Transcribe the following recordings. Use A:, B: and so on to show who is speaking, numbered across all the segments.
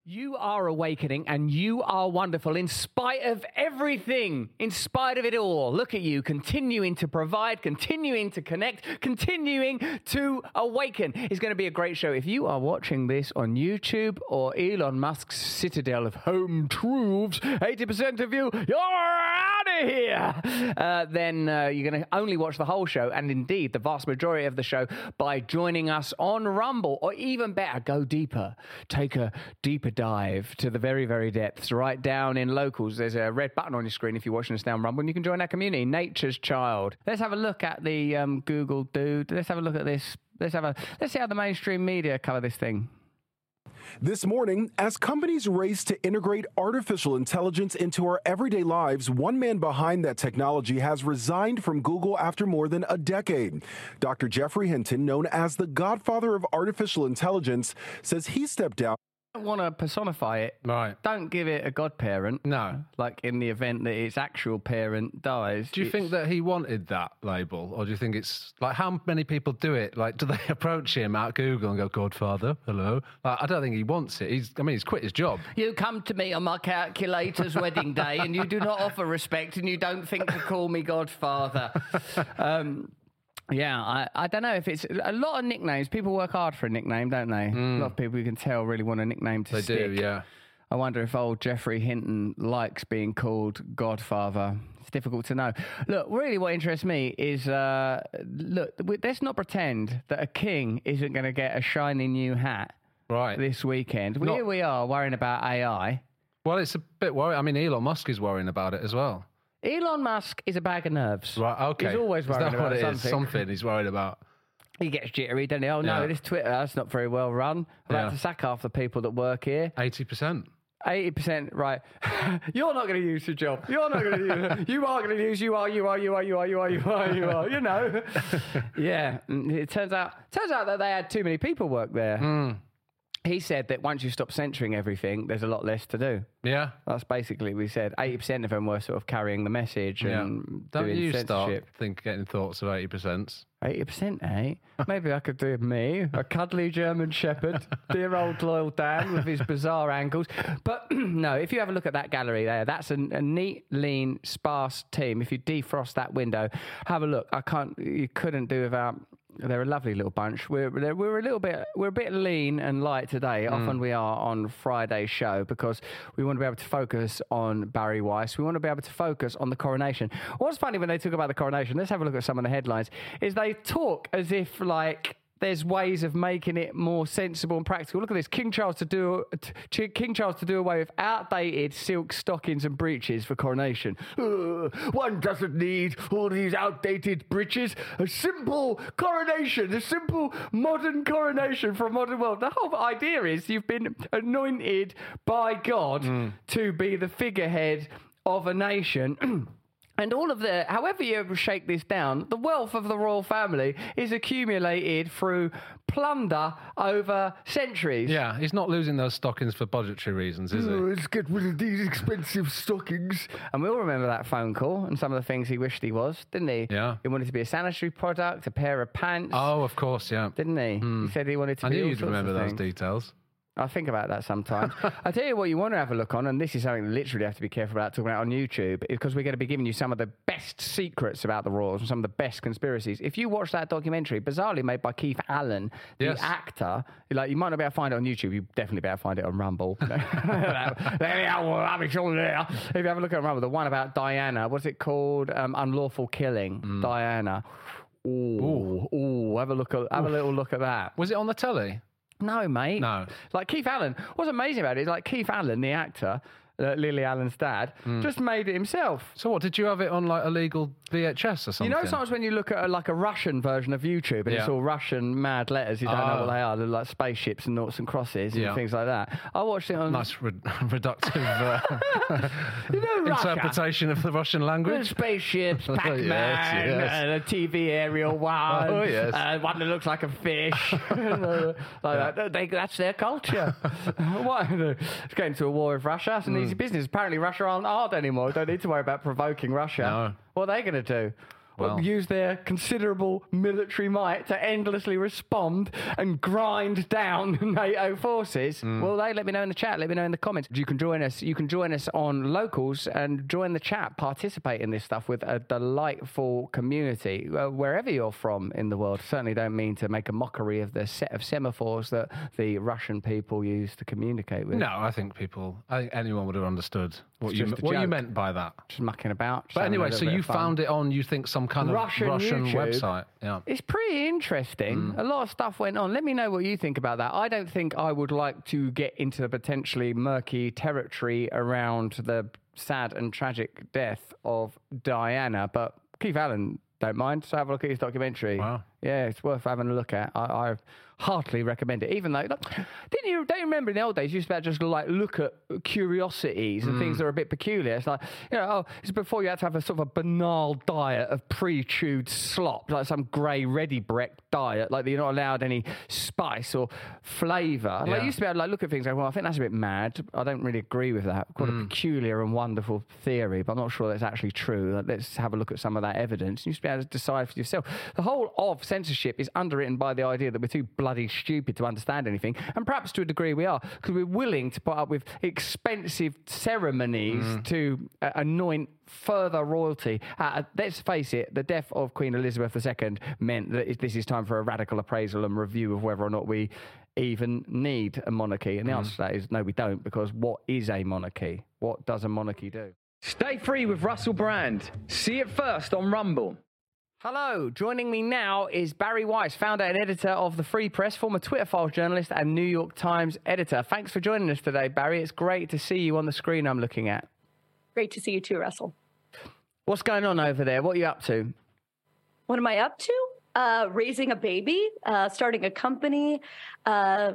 A: You are awakening and you are wonderful in spite of everything, in spite of it all. Look at you, continuing to provide, continuing to connect, continuing to awaken. It's going to be a great show. If you are watching this on YouTube or Elon Musk's citadel of home truths, 80% of you, you're out of here. Then you're going to only watch the whole show, and indeed the vast majority of the show, by joining us on Rumble, or even better, go deeper. Take a deeper dive to the very, very depths, right down in locals. There's a red button on your screen if you're watching us down Rumble, and you can join our community, Nature's Child. Let's have a look at the Google dude. Let's have a look at this. Let's see how the mainstream media cover this thing.
B: This morning, as companies race to integrate artificial intelligence into our everyday lives, one man behind that technology has resigned from Google after more than a decade. Dr. Geoffrey Hinton, known as the godfather of artificial intelligence, says he stepped down.
A: Don't want to personify it.
C: Right.
A: Don't give it a godparent.
C: No.
A: Like in the event that its actual parent dies.
C: Do you think that he wanted that label? Or do you think it's like, how many people do it? Like, do they approach him at Google and go, Godfather, hello? Like, I don't think he wants it. He's quit his job.
A: You come to me on my calculator's wedding day and you do not offer respect and you don't think to call me Godfather. Yeah, I don't know if it's a lot of nicknames. People work hard for a nickname, don't they? A lot of people you can tell really want a nickname to stick.
C: They do, yeah.
A: I wonder if old Geoffrey Hinton likes being called Godfather. It's difficult to know. Look, really what interests me is, let's not pretend that a king isn't going to get a shiny new hat this weekend. Here we are worrying about AI.
C: Well, it's a bit worrying. I mean, Elon Musk is worrying about it as well.
A: Elon Musk is a bag of nerves.
C: Right, okay.
A: He's always worried about something.
C: Something he's worried about.
A: He gets jittery, doesn't he? Oh, no, this Twitter, that's not very well run. I've had to sack half the people that work here.
C: 80%.
A: 80%, right. You're not going to use the job. You're not going to use it. You are going to use, you are, you know. Yeah, it turns out that they had too many people work there. He said that once you stop censoring everything, there's a lot less to do.
C: Yeah.
A: That's basically, we said 80% of them were sort of carrying the message and
C: Don't
A: doing
C: you
A: censorship.
C: getting thoughts of 80%?
A: 80%, eh? Maybe I could do me, a cuddly German shepherd, dear old loyal Dan with his bizarre angles. But no, if you have a look at that gallery there, that's a neat, lean, sparse team. If you defrost that window, have a look. You couldn't do without. They're a lovely little bunch. We're a bit lean and light today. Often we are on Friday's show because we want to be able to focus on Barry Weiss. We want to be able to focus on the coronation. What's funny when they talk about the coronation, let's have a look at some of the headlines, is they talk as if like there's ways of making it more sensible and practical. Look at this. King Charles to do away with outdated silk stockings and breeches for coronation. One doesn't need all these outdated breeches. A simple coronation, a simple modern coronation for a modern world. The whole idea is you've been anointed by God to be the figurehead of a nation. And all of however you shake this down, the wealth of the royal family is accumulated through plunder over centuries.
C: Yeah, he's not losing those stockings for budgetary reasons, is he?
A: Let's get rid of these expensive stockings. And we all remember that phone call and some of the things he wished he was, didn't he?
C: Yeah.
A: He wanted to be a sanitary product, a pair of pants.
C: Oh, of course, yeah.
A: Didn't he? He said he wanted to be
C: I knew
A: all
C: you'd
A: sorts
C: remember
A: of
C: those
A: things.
C: details.
A: I think about that sometimes. I tell you what you want to have a look on, and this is something you literally have to be careful about talking about on YouTube, because we're going to be giving you some of the best secrets about the royals and some of the best conspiracies. If you watch that documentary, bizarrely made by Keith Allen, the actor, like you might not be able to find it on YouTube, you definitely be able to find it on Rumble. If you have a look at Rumble, the one about Diana, what's it called? Unlawful Killing, Diana. Ooh, have a little look at that.
C: Was it on the telly?
A: No, mate.
C: No.
A: Like Keith Allen. What's amazing about it is like Keith Allen, the actor, Lily Allen's dad, just made it himself.
C: So what, did you have it on like illegal VHS or something?
A: You know, sometimes when you look at a Russian version of YouTube and it's all Russian mad letters, you don't know what they are. They're like spaceships and noughts and crosses and things like that. I watched it on...
C: Nice reductive
A: Russia.
C: interpretation of the Russian language.
A: Spaceships, Pac-Man,
C: Yes.
A: a TV aerial one,
C: Oh, yes.
A: one that looks like a fish. That's their culture. What? It's going to a war with Russia. It's an easy business. Apparently Russia aren't hard anymore. Don't need to worry about provoking Russia.
C: No.
A: What are they going to do?
C: well.
A: use their considerable military might to endlessly respond and grind down NATO forces? Well, let me know in the chat. Let me know in the comments. You can join us. You can join us on Locals and join the chat. Participate in this stuff with a delightful community wherever you're from in the world. Certainly don't mean to make a mockery of the set of semaphores that the Russian people use to communicate with.
C: No, I think anyone would have understood what you
A: joke.
C: meant by that.
A: Just mucking about.
C: But anyway, so you found it on, you think, some kind of Russian website. Yeah.
A: It's pretty interesting. A lot of stuff went on. Let me know what you think about that. I don't think I would like to get into the potentially murky territory around the sad and tragic death of Diana, but Keith Allen don't mind. So have a look at his documentary.
C: Wow.
A: Yeah, it's worth having a look at. I heartily recommend it. Even though, don't you remember in the old days, you used to just like look at curiosities and things that are a bit peculiar. It's like, it's before you had to have a sort of a banal diet of pre-chewed slop, like some grey ready bread diet, like you're not allowed any spice or flavour.
C: Yeah.
A: Like you used to be able to look at things like, well, I think that's a bit mad. I don't really agree with that. Quite a peculiar and wonderful theory, but I'm not sure that's actually true. Like, let's have a look at some of that evidence. You used to be able to decide for yourself. The whole of censorship is underwritten by the idea that we're too bloody stupid to understand anything, and perhaps to a degree we are, because we're willing to put up with expensive ceremonies to anoint further royalty. Let's face it, the death of Queen Elizabeth II meant that this is time for a radical appraisal and review of whether or not we even need a monarchy. And the answer to that is no, we don't, because what is a monarchy? What does a monarchy do? Stay free with Russell Brand. See it first on Rumble. Hello, joining me now is Bari Weiss, founder and editor of The Free Press, former Twitter Files journalist and New York Times editor. Thanks for joining us today, Bari. It's great to see you on the screen I'm looking at.
D: Great to see you too, Russell.
A: What's going on over there? What are you up to?
D: What am I up to? Raising a baby, starting a company, trying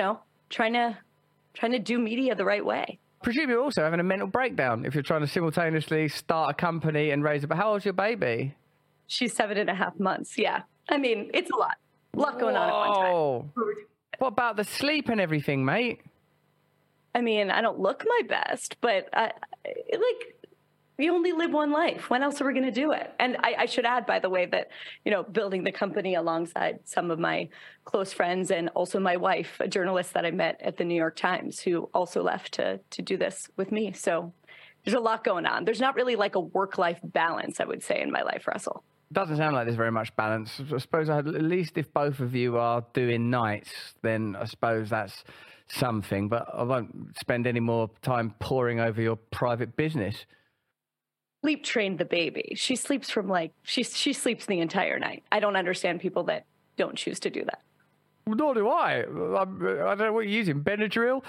D: to do media the right way.
A: Presume you're also having a mental breakdown if you're trying to simultaneously start a company and raise a baby. How old's your baby?
D: She's 7.5 months. Yeah. I mean, it's a lot going on at one time.
A: What about the sleep and everything, mate?
D: I mean, I don't look my best, but we only live one life. When else are we going to do it? And I should add, by the way, that, building the company alongside some of my close friends and also my wife, a journalist that I met at the New York Times, who also left to do this with me. So there's a lot going on. There's not really like a work-life balance, I would say, in my life, Russell.
A: Doesn't sound like there's very much balance. I suppose at least if both of you are doing nights, then I suppose that's something. But I won't spend any more time poring over your private business.
D: Sleep trained the baby. She sleeps she sleeps the entire night. I don't understand people that don't choose to do that.
A: Nor do I. I don't know what you're using. Benadryl?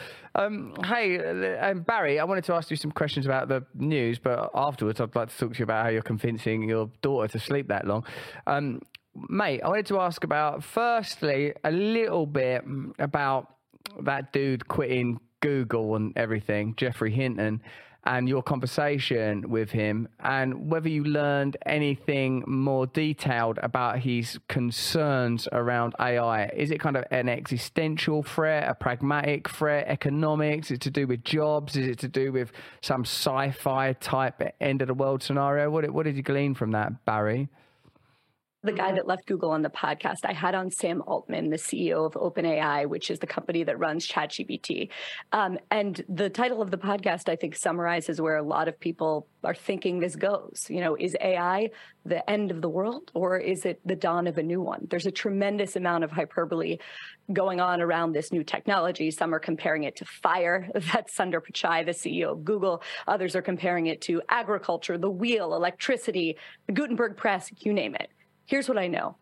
A: Hey, Bari, I wanted to ask you some questions about the news, but afterwards I'd like to talk to you about how you're convincing your daughter to sleep that long. Mate, I wanted to ask about, firstly, a little bit about that dude quitting Google and everything, Geoffrey Hinton, and your conversation with him, and whether you learned anything more detailed about his concerns around AI. Is it kind of an existential threat, a pragmatic threat, economics? Is it to do with jobs? Is it to do with some sci-fi type end of the world scenario? What did you glean from that, Bari?
D: The guy that left Google on the podcast, I had on Sam Altman, the CEO of OpenAI, which is the company that runs ChatGPT. And the title of the podcast, I think, summarizes where a lot of people are thinking this goes. Is AI the end of the world, or is it the dawn of a new one? There's a tremendous amount of hyperbole going on around this new technology. Some are comparing it to fire. That's Sundar Pichai, the CEO of Google. Others are comparing it to agriculture, the wheel, electricity, the Gutenberg press, you name it. Here's what I know.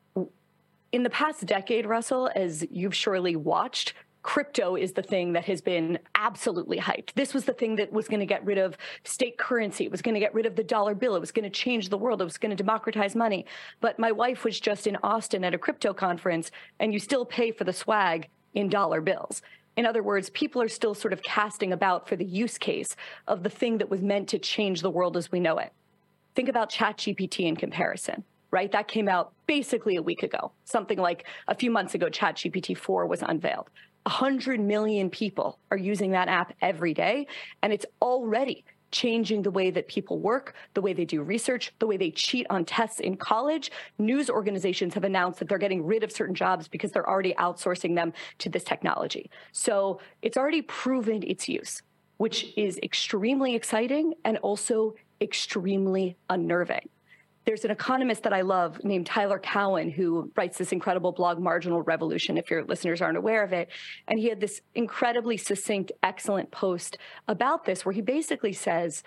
D: In the past decade, Russell, as you've surely watched, crypto is the thing that has been absolutely hyped. This was the thing that was going to get rid of state currency. It was going to get rid of the dollar bill. It was going to change the world. It was going to democratize money. But my wife was just in Austin at a crypto conference, and you still pay for the swag in dollar bills. In other words, people are still sort of casting about for the use case of the thing that was meant to change the world as we know it. Think about ChatGPT in comparison. Right? That came out basically a week ago. Something like a few months ago, ChatGPT 4 was unveiled. 100 million people are using that app every day, and it's already changing the way that people work, the way they do research, the way they cheat on tests in college. News organizations have announced that they're getting rid of certain jobs because they're already outsourcing them to this technology. So it's already proven its use, which is extremely exciting and also extremely unnerving. There's an economist that I love named Tyler Cowen who writes this incredible blog, Marginal Revolution, if your listeners aren't aware of it. And he had this incredibly succinct, excellent post about this where he basically says,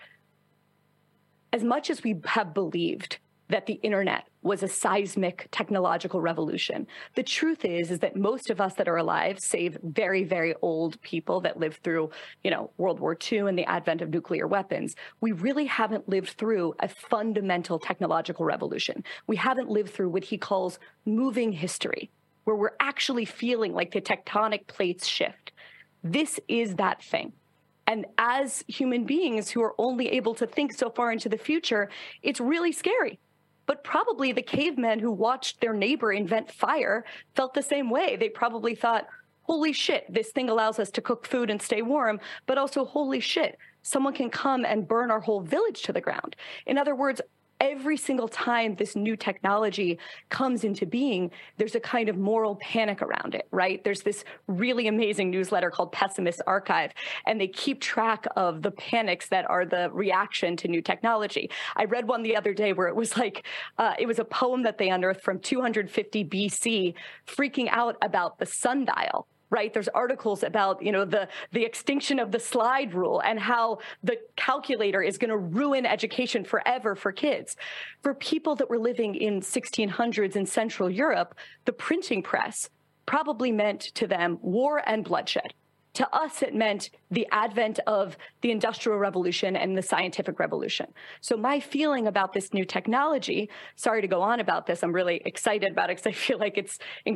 D: as much as we have believed that the internet was a seismic technological revolution, the truth is that most of us that are alive, save very, very old people that lived through, World War II and the advent of nuclear weapons, we really haven't lived through a fundamental technological revolution. We haven't lived through what he calls moving history, where we're actually feeling like the tectonic plates shift. This is that thing. And as human beings who are only able to think so far into the future, it's really scary. But probably the cavemen who watched their neighbor invent fire felt the same way. They probably thought, holy shit, this thing allows us to cook food and stay warm, but also, holy shit, someone can come and burn our whole village to the ground. In other words, every single time this new technology comes into being, there's a kind of moral panic around it, right? There's this really amazing newsletter called Pessimist Archive, and they keep track of the panics that are the reaction to new technology. I read one the other day where it was like, it was a poem that they unearthed from 250 BC, freaking out about the sundial. Right? There's articles about, the extinction of the slide rule and how the calculator is going to ruin education forever for kids. For people that were living in 1600s in Central Europe, the printing press probably meant to them war and bloodshed. To us, it meant the advent of the Industrial Revolution and the Scientific Revolution. So my feeling about this new technology, sorry to go on about this, I'm really excited about it because I feel like it's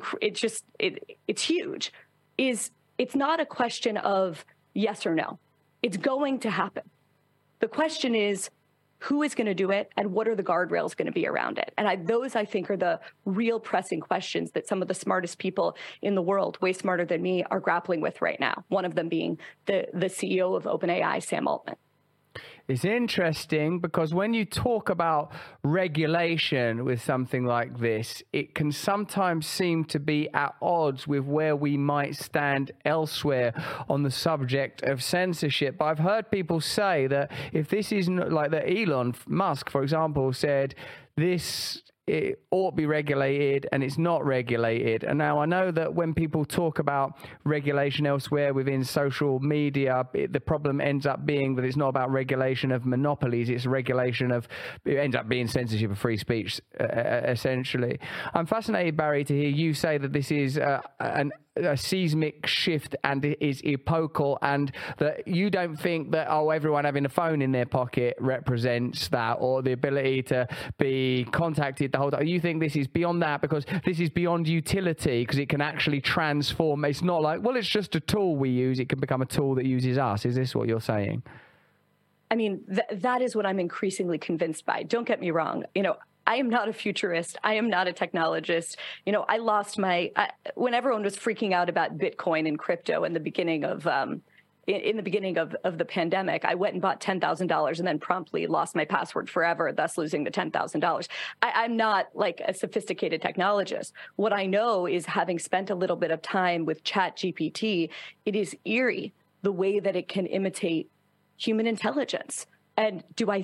D: huge, is it's not a question of yes or no. It's going to happen. The question is, who is going to do it and what are the guardrails going to be around it? And those, I think, are the real pressing questions that some of the smartest people in the world, way smarter than me, are grappling with right now. One of them being the CEO of OpenAI, Sam Altman.
A: It's interesting because when you talk about regulation with something like this, it can sometimes seem to be at odds with where we might stand elsewhere on the subject of censorship. But I've heard people say that if this isn't like that, Elon Musk, for example, said it ought to be regulated and it's not regulated. And now I know that when people talk about regulation elsewhere within social media, the problem ends up being that it's not about regulation of monopolies, it ends up being censorship of free speech, essentially. I'm fascinated, Barry, to hear you say that this is a seismic shift and it is epochal, and that you don't think that everyone having a phone in their pocket represents that, or the ability to be contacted the whole time. You think this is beyond that because this is beyond utility, because it can actually transform. It's not like, well, it's just a tool we use. It can become a tool that uses us. Is this what you're saying?
D: I mean, that is what I'm increasingly convinced by. Don't get me wrong. I am not a futurist. I am not a technologist. I lost when everyone was freaking out about Bitcoin and crypto in the beginning of in the beginning of the pandemic, I went and bought $10,000 and then promptly lost my password forever, thus losing the $10,000. I'm not like a sophisticated technologist. What I know is, having spent a little bit of time with ChatGPT, it is eerie the way that it can imitate human intelligence. And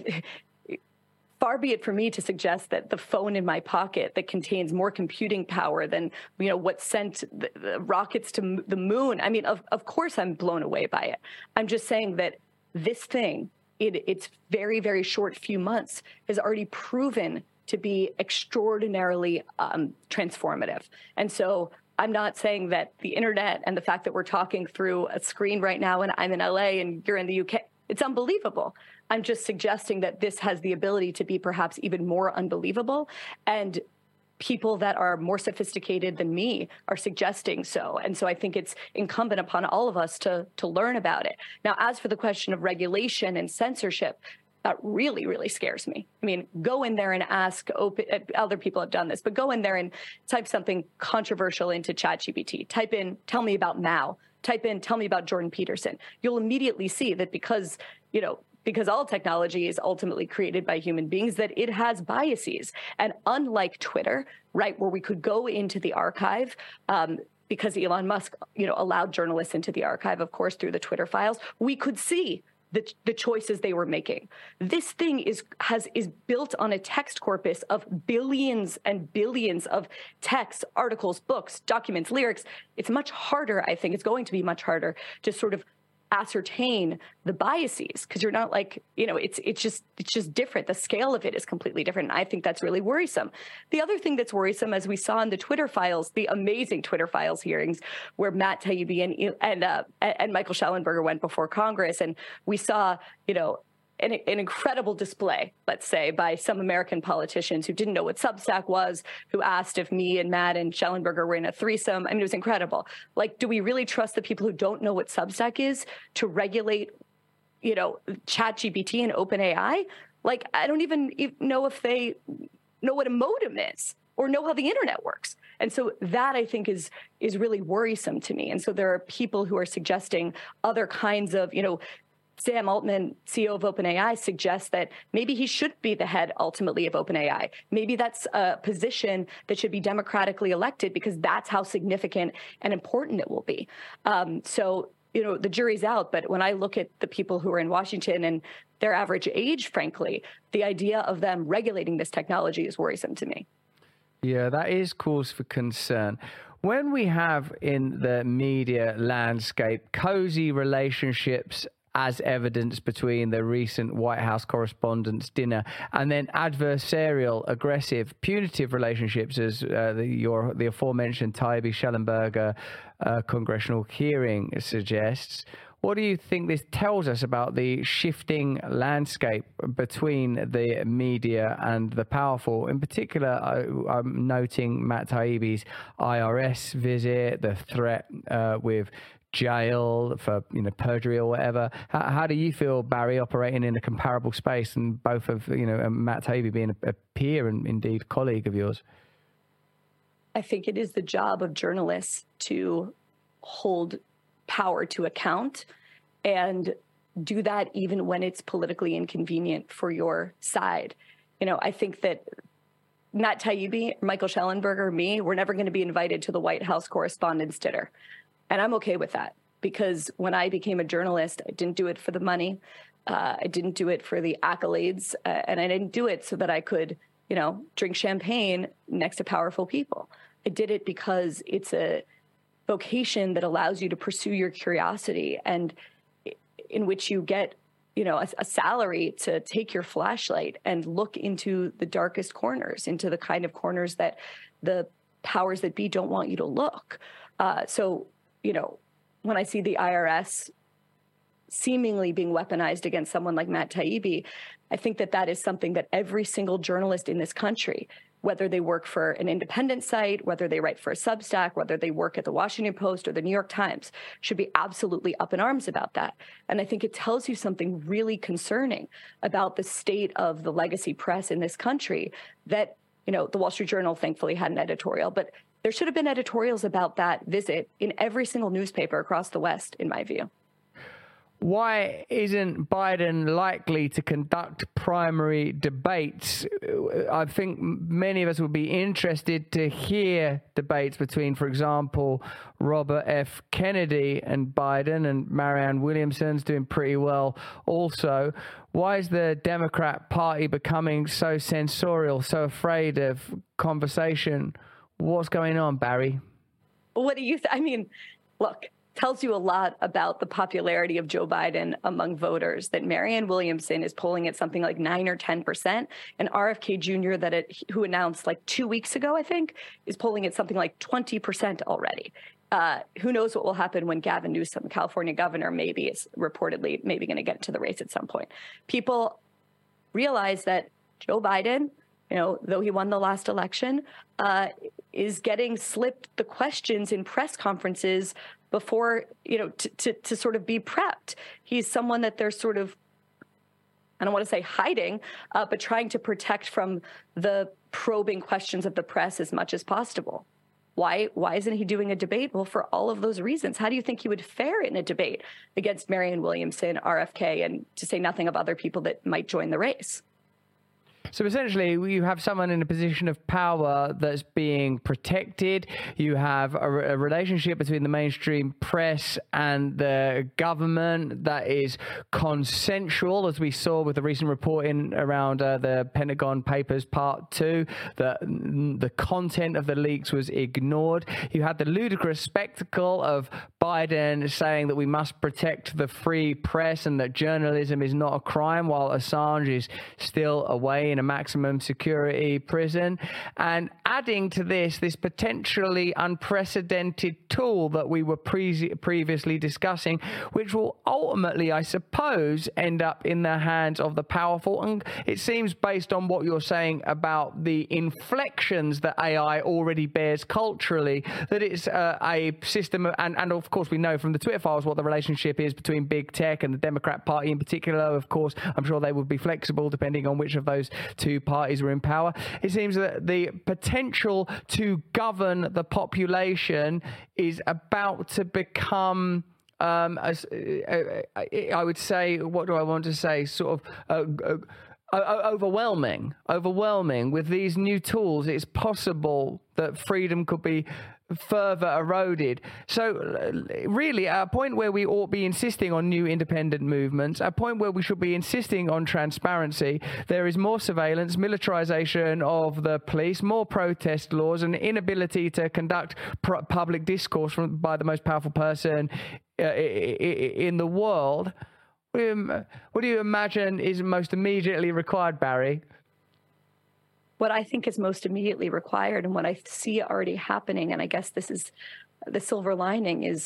D: far be it for me to suggest that the phone in my pocket that contains more computing power than, what sent the rockets to the moon. I mean, of course I'm blown away by it. I'm just saying that this thing, its very, very short few months, has already proven to be extraordinarily transformative. And so I'm not saying that the internet and the fact that we're talking through a screen right now and I'm in LA and you're in the UK, it's unbelievable. I'm just suggesting that this has the ability to be perhaps even more unbelievable. And people that are more sophisticated than me are suggesting so. And so I think it's incumbent upon all of us to learn about it. Now, as for the question of regulation and censorship, that really, really scares me. I mean, go in there and ask, other people have done this, but go in there and type something controversial into ChatGPT. Type in, tell me about Mao. Type in, tell me about Jordan Peterson. You'll immediately see that because, because all technology is ultimately created by human beings, that it has biases. And unlike Twitter, right, where we could go into the archive, because Elon Musk, allowed journalists into the archive, of course, through the Twitter files, we could see the choices they were making. This thing is built on a text corpus of billions and billions of texts, articles, books, documents, lyrics. It's much harder, I think, it's going to be much harder to sort of ascertain the biases, because you're not like, it's just different. The scale of it is completely different. And I think that's really worrisome. The other thing that's worrisome, as we saw in the Twitter files, the amazing Twitter files hearings where Matt Taibbi and Michael Shellenberger went before Congress, and we saw, an incredible display, let's say, by some American politicians who didn't know what Substack was, who asked if me and Matt and Schellenberger were in a threesome. I mean, it was incredible. Like, do we really trust the people who don't know what Substack is to regulate, ChatGPT and OpenAI? Like, I don't even know if they know what a modem is or know how the internet works. And so that, I think, is really worrisome to me. And so there are people who are suggesting other kinds of, Sam Altman, CEO of OpenAI, suggests that maybe he should be the head ultimately of OpenAI. Maybe that's a position that should be democratically elected, because that's how significant and important it will be. So, the jury's out. But when I look at the people who are in Washington and their average age, frankly, the idea of them regulating this technology is worrisome to me.
A: Yeah, that is cause for concern. When we have in the media landscape cozy relationships as evidenced between the recent White House Correspondents' Dinner, and then adversarial, aggressive, punitive relationships as the aforementioned Taibbi Schellenberger congressional hearing suggests. What do you think this tells us about the shifting landscape between the media and the powerful? In particular, I'm noting Matt Taibbi's IRS visit, the threat with jail for perjury or whatever. How do you feel, Barry, operating in a comparable space, and both of Matt Taibbi being a peer and indeed colleague of yours?
D: I think it is the job of journalists to hold power to account, and do that even when it's politically inconvenient for your side. I think that Matt Taibbi, Michael Shellenberger, me, we're never going to be invited to the White House Correspondents' Dinner. And I'm okay with that, because when I became a journalist, I didn't do it for the money. I didn't do it for the accolades. And I didn't do it so that I could, drink champagne next to powerful people. I did it because it's a vocation that allows you to pursue your curiosity, and in which you get, a salary to take your flashlight and look into the darkest corners, into the kind of corners that the powers that be don't want you to look. So, when I see the IRS seemingly being weaponized against someone like Matt Taibbi, I think that is something that every single journalist in this country, whether they work for an independent site, whether they write for a Substack, whether they work at the Washington Post or the New York Times, should be absolutely up in arms about that. And I think it tells you something really concerning about the state of the legacy press in this country, that, the Wall Street Journal thankfully had an editorial, but there should have been editorials about that visit in every single newspaper across the West, in my view.
A: Why isn't Biden likely to conduct primary debates? I think many of us would be interested to hear debates between, for example, Robert F. Kennedy and Biden, and Marianne Williamson's doing pretty well also. Why is the Democrat Party becoming so censorial, so afraid of conversation? What's going on, Barry?
D: What do you look, tells you a lot about the popularity of Joe Biden among voters, that Marianne Williamson is polling at something like 9 or 10%, and RFK Jr., who announced like 2 weeks ago, I think, is polling at something like 20% already. Who knows what will happen when Gavin Newsom, California governor, maybe is reportedly maybe going to get into the race at some point. People realize that Joe Biden, though he won the last election, is getting slipped the questions in press conferences before, to sort of be prepped. He's someone that they're sort of, I don't want to say hiding, but trying to protect from the probing questions of the press as much as possible. Why isn't he doing a debate? Well, for all of those reasons. How do you think he would fare in a debate against Marianne Williamson, RFK, and to say nothing of other people that might join the race?
A: So essentially, you have someone in a position of power that's being protected. You have a relationship between the mainstream press and the government that is consensual, as we saw with the recent reporting around the Pentagon Papers Part 2, that the content of the leaks was ignored. You had the ludicrous spectacle of Biden saying that we must protect the free press and that journalism is not a crime, while Assange is still away in a maximum security prison. And adding to this potentially unprecedented tool that we were previously discussing, which will ultimately, I suppose, end up in the hands of the powerful. And it seems, based on what you're saying about the inflections that AI already bears culturally, that it's a system of, and of course we know from the Twitter files what the relationship is between big tech and the Democrat Party in particular. Of course, I'm sure they would be flexible depending on which of those two parties were in power. It seems that the potential to govern the population is about to become I would say, what do I want to say, sort of overwhelming with these new tools. It's possible that freedom could be further eroded. So really, at a point where we ought be insisting on new independent movements, a point where we should be insisting on transparency, there is more surveillance, militarization of the police, more protest laws, and inability to conduct public discourse by the most powerful person in the world. What do you imagine is most immediately required, Barry?
D: What I think is most immediately required, and what I see already happening, and I guess this is the silver lining, is,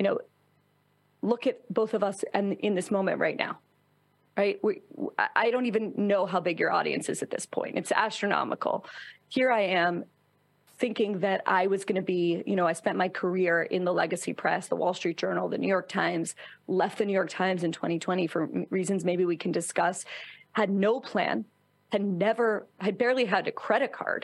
D: look at both of us and in this moment right now, right? I don't even know how big your audience is at this point. It's astronomical. Here I am thinking that I was going to be, I spent my career in the legacy press, the Wall Street Journal, the New York Times, left the New York Times in 2020 for reasons maybe we can discuss, had no plan, had barely had a credit card,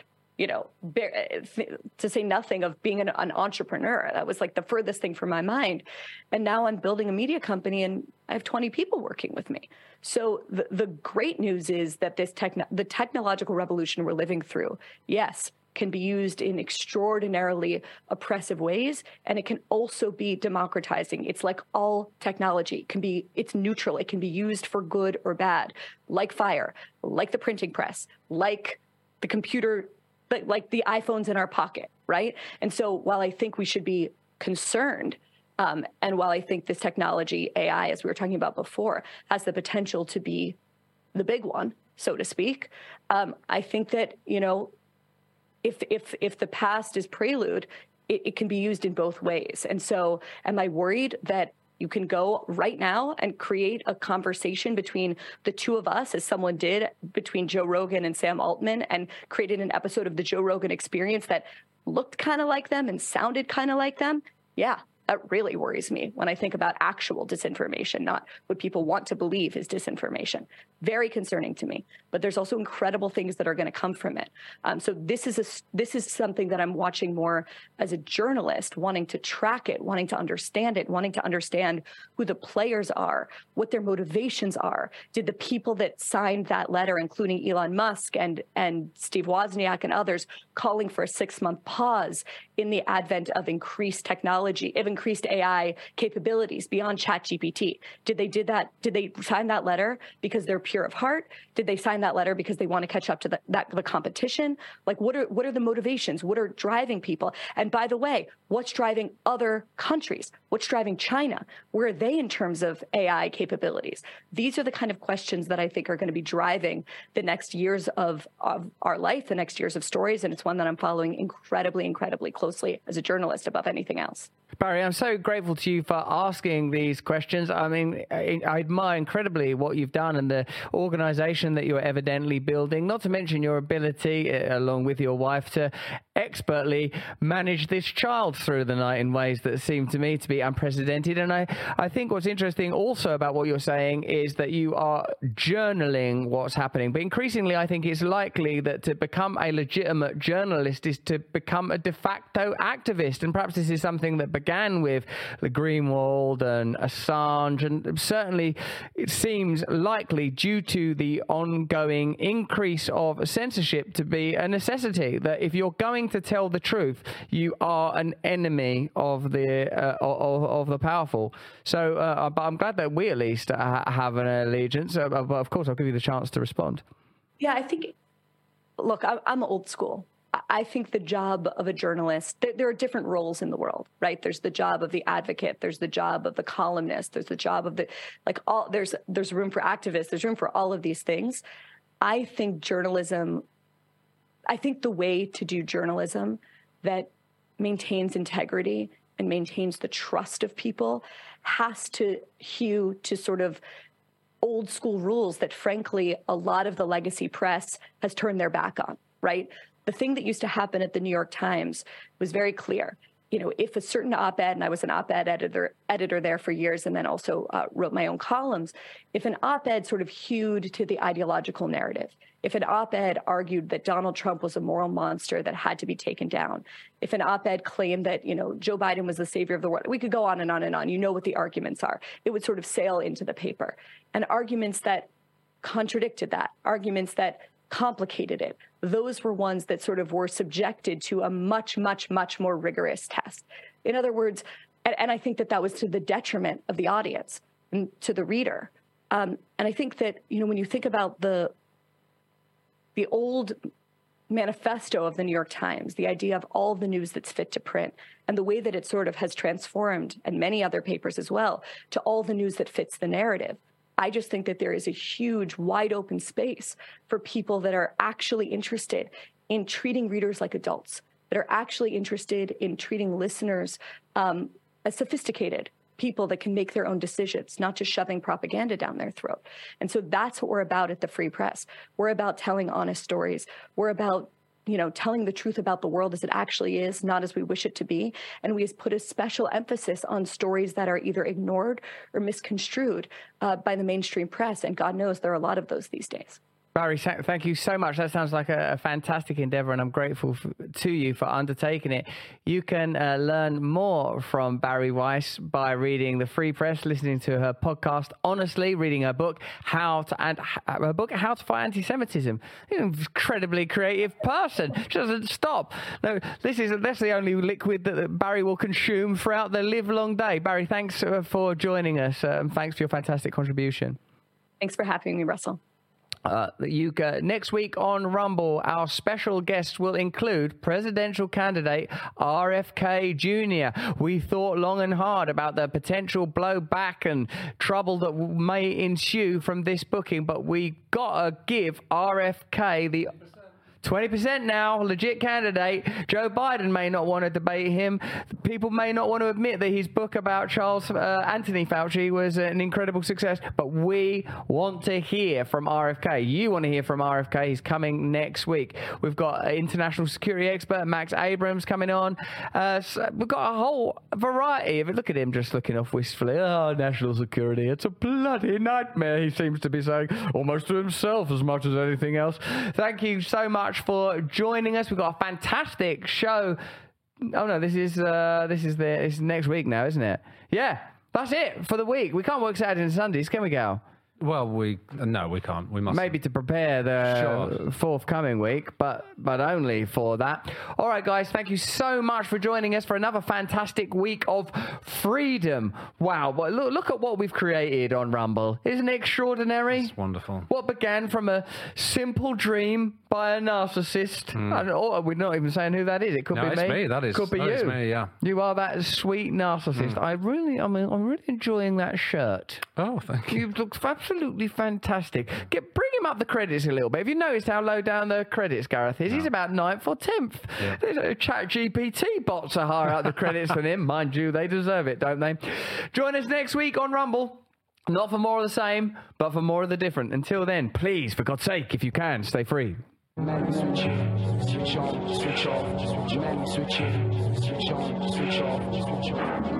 D: to say nothing of being an entrepreneur. That was like the furthest thing from my mind. And now I'm building a media company and I have 20 people working with me. So the great news is that the technological revolution we're living through, yes, can be used in extraordinarily oppressive ways, and it can also be democratizing. It's like all technology it's neutral. It can be used for good or bad, like fire, like the printing press, like the computer, like the iPhones in our pocket, right? And so while I think we should be concerned, and while I think this technology, AI, as we were talking about before, has the potential to be the big one, so to speak, I think that, if the past is prelude, it can be used in both ways. And so am I worried that you can go right now and create a conversation between the two of us, as someone did between Joe Rogan and Sam Altman, and created an episode of the Joe Rogan Experience that looked kind of like them and sounded kind of like them? Yeah, that really worries me when I think about actual disinformation, not what people want to believe is disinformation. Very concerning to me. But there's also incredible things that are going to come from it. So this is something that I'm watching more as a journalist, wanting to track it, wanting to understand it, wanting to understand who the players are, what their motivations are. Did the people that signed that letter, including Elon Musk and Steve Wozniak and others, calling for a 6-month pause in the advent of increased technology, of increased AI capabilities beyond ChatGPT? Did they sign that letter because they're pure of heart? Did they sign that letter because they want to catch up to the competition? Like, what are the motivations? What are driving people? And by the way, what's driving other countries? What's driving China? Where are they in terms of AI capabilities? These are the kind of questions that I think are going to be driving the next years of our life, the next years of stories. And it's one that I'm following incredibly, incredibly closely as a journalist above anything else.
A: Barry, I'm so grateful to you for asking these questions. I mean, I admire incredibly what you've done and the organization that you're evidently building, not to mention your ability, along with your wife, to expertly manage this child through the night in ways that seem to me to be unprecedented. And I think what's interesting also about what you're saying is that you are journaling what's happening. But increasingly, I think it's likely that to become a legitimate journalist is to become a de facto activist. And perhaps this is something that began with the Greenwald and Assange. And certainly it seems likely, due to the ongoing increase of censorship, to be a necessity that if you're going to tell the truth, you are an enemy of the powerful. So, but I'm glad that we at least have an allegiance. But of course, I'll give you the chance to respond.
D: Yeah, I think. Look, I'm old school. I think the job of a journalist, there are different roles in the world, right? There's the job of the advocate, there's the job of the columnist, there's the job of the, like, all, there's room for activists, there's room for all of these things. I think the way to do journalism that maintains integrity and maintains the trust of people has to hew to sort of old school rules that, frankly, a lot of the legacy press has turned their back on, right? The thing that used to happen at the New York Times was very clear. You know, if a certain op-ed, and I was an op-ed editor there for years, and then also wrote my own columns, if an op-ed sort of hewed to the ideological narrative, if an op-ed argued that Donald Trump was a moral monster that had to be taken down, if an op-ed claimed that, you know, Joe Biden was the savior of the world, we could go on and on and on. You know what the arguments are. It would sort of sail into the paper. And arguments that contradicted that, arguments that complicated it, those were ones that sort of were subjected to a much, much, much more rigorous test. In other words, and I think that was to the detriment of the audience and to the reader. And I think that, you know, when you think about the old manifesto of the New York Times, the idea of all the news that's fit to print, and the way that it sort of has transformed, and many other papers as well, to all the news that fits the narrative, I just think that there is a huge, wide open space for people that are actually interested in treating readers like adults, that are actually interested in treating listeners as sophisticated people that can make their own decisions, not just shoving propaganda down their throat. And so that's what we're about at the Free Press. We're about telling honest stories. We're about, you know, telling the truth about the world as it actually is, not as we wish it to be. And we put a special emphasis on stories that are either ignored or misconstrued by the mainstream press. And God knows there are a lot of those these days.
A: Barry, thank you so much. That sounds like a fantastic endeavor, and I'm grateful to you for undertaking it. You can learn more from Bari Weiss by reading The Free Press, listening to her podcast, Honestly, reading her book, How to Fight Anti-Semitism. She's an incredibly creative person. She doesn't stop. No, that's the only liquid that Barry will consume throughout the livelong day. Barry, thanks for joining us. Thanks for your fantastic contribution.
D: Thanks for having me, Russell.
A: Next week on Rumble, our special guests will include presidential candidate RFK Jr. We thought long and hard about the potential blowback and trouble that may ensue from this booking, but we gotta give RFK the 20% now, legit candidate. Joe Biden may not want to debate him. People may not want to admit that his book about Charles Anthony Fauci was an incredible success, but we want to hear from RFK. You want to hear from RFK. He's coming next week. We've got international security expert Max Abrams coming on. So we've got a whole variety of it. Look at him just looking off wistfully. Oh, national security. It's a bloody nightmare, he seems to be saying, almost to himself as much as anything else. Thank you so much for joining us. We've got a fantastic show. Oh no, this is next week now, isn't it? Yeah, that's it for the week. We can't work Saturdays and Sundays, can we, Gal?
C: Well, we can't. We must
A: maybe to prepare the forthcoming week, but only for that. All right, guys, thank you so much for joining us for another fantastic week of freedom. Wow, look at what we've created on Rumble. Isn't it extraordinary?
C: It's wonderful.
A: What began from a simple dream by a narcissist. We're not even saying who that is. It could be
C: it's me. That is.
A: Could be
C: that
A: you.
C: Is me, yeah.
A: You are that sweet narcissist. I'm really enjoying that shirt.
C: Oh, thank you.
A: You look absolutely fantastic. Bring him up the credits a little bit. Have you noticed how low down the credits Gareth is? He's about 9th or 10th.
C: Yeah.
A: There's a ChatGPT bots are higher up the credits than him. Mind you, they deserve it, don't they? Join us next week on Rumble. Not for more of the same, but for more of the different. Until then, please, for God's sake, if you can, stay free.
E: Man, switch on, switch off, switch on. Man, switch on, switch off, switch on.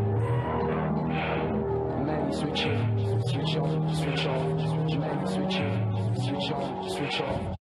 E: Man, switch on, switch on, switch off. Man, switch on, switch on, switch off.